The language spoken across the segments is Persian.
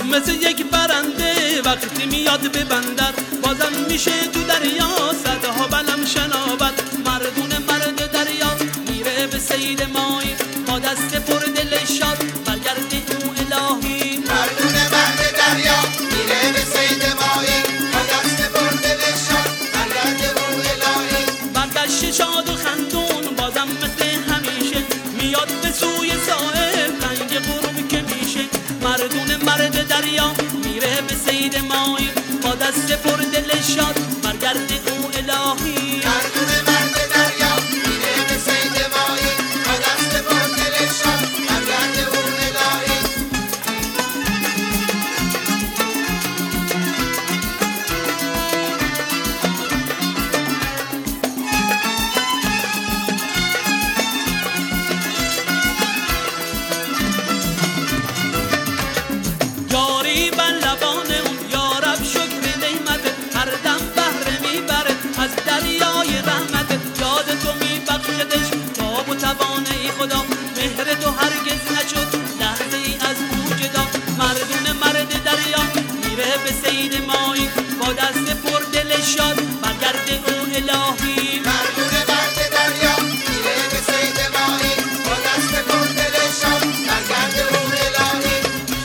مثل یک پرنده وقتی میاد به بندر، بازم میشه تو دریا صدها بلم شناور. مردون مرد دریا میره به صید ماهی، با دست پر دل شاد برگرده او الهی. مردون مرد دریا میره به صید ماهی، با دست پر دل شاد برگرده او الهی. برگشت شاد و خندون بازم مثل همیشه، میاد به سوی ساحل رنگ غروب که میشه. مردون مرد دریا میره به صید ماهی، با دست پر دل شاد برگرده او الهی. مردون مرد دریا میره به صید ماهی، با دست پر دل شاد برگرده او الهی. یاری بر لبان اون یارب شکر نعمت، هر دم بهره میبره از دریای رحمت. یاد تو میبخشدش تاب و توان ای خدا، مهر تو هرگز نشد لحظه ای از او جدا. مردون مرد دریا میره به صید ماهی، با دست پر دل شاد برگرده او الهی. مردون مرد دریا میره به صید ماهی، با دست پر دل شاد برگرده او الهی.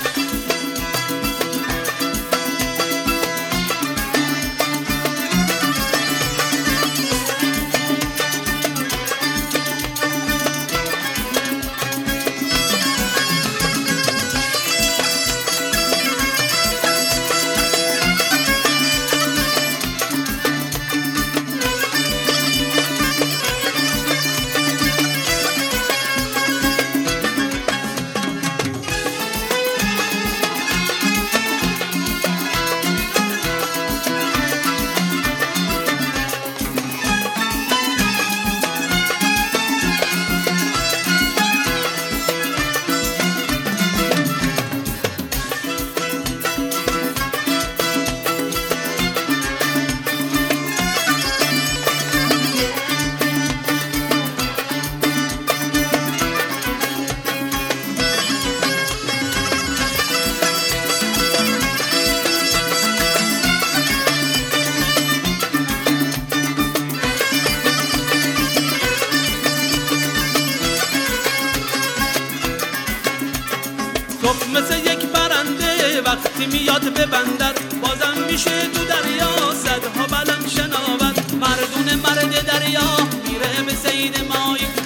صبح مثل یک پرنده وقتی میاد به بندر، بازم میشه تو دریا صدها بلم شناور. مردون مرد دریا میره به صید ماهی،